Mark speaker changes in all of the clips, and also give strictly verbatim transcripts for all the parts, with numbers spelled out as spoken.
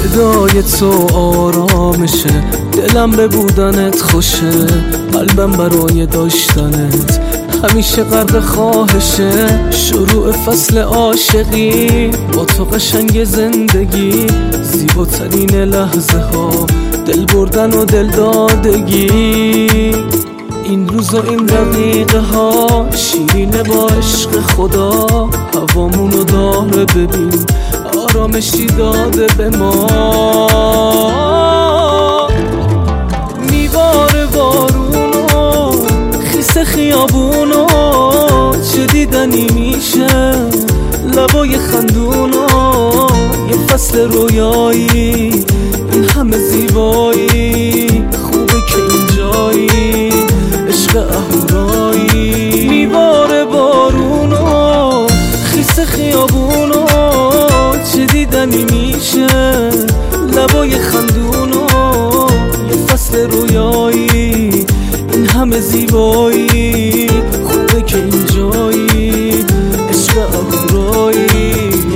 Speaker 1: صدای تو آرامشه، دلم به بودنت خوشه، قلبم برای داشتنت همیشه غرق خواهشه. شروع فصل عاشقی با تو قشنگ زندگی، زیباترین لحظه ها دل بردن و دل دادگی. این روز و این دقیقه ها شیرینه با عشق خدا، هوامونو داره ببین آرامشی داده به ما. میباره بارونو خیس خیابونو، چه دیدنی میشه لبای خندونو. یه فصل رویایی این همه زیبایی، خوبه که اینجایی عشق اهورایی. میباره بارونو خیس خیابونو، چه دیدنی میشه لبای خندونو. یه فصل رویایی این همه زیبایی، خوبه که اینجایی عشق اهورایی.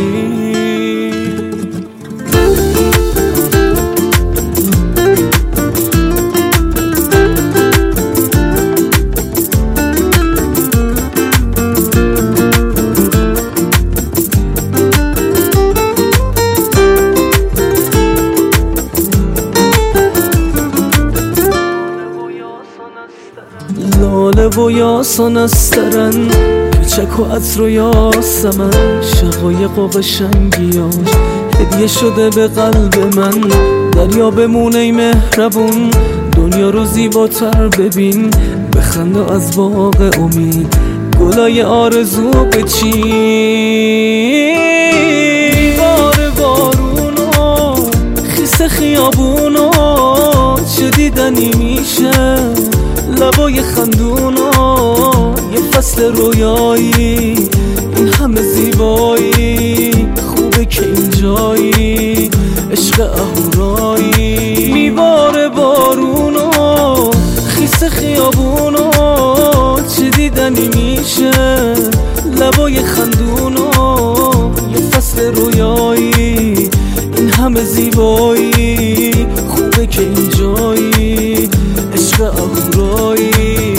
Speaker 1: لاله و یاسان استرن، کوچک و عطر و یاسمن، شقایق و قشنگیاش هدیه شده به قلب من. دریا بمونه ای مهربون، دنیا رو زیباتر ببین، بخند و از باغ امید گلای آرزو بچین. بار بارونو خیس خیابونو، چه دیدنی میشه لبای خندونو. یه فصل رویایی این همه زیبایی، خوبه که اینجایی عشق اهورایی. میباره بارونو خیس خیابونو، چه دیدنی میشه لبای خندونو. یه فصل رویایی این همه زیبایی، خوبه که اینجایی عشق اهورایی.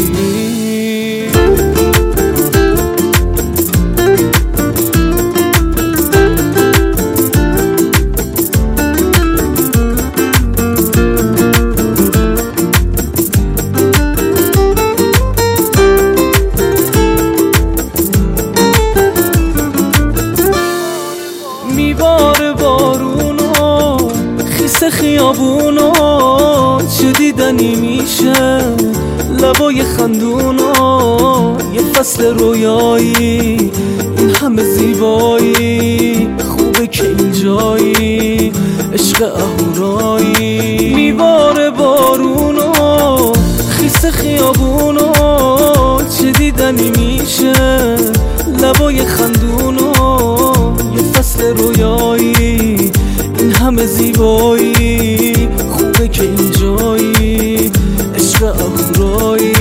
Speaker 1: میباره بارونو خیس خیابونو، چه دیدنی میشه لبای خندونو. یه فصل رویایی این همه زیبایی، خوبه که اینجایی عشق اهورایی. میباره بارونو خیس خیابونو، چه دیدنی میشه لبای خندونو. یه فصل رویایی این همه زیبایی، خوبه که اینجایی عشق اهورایی.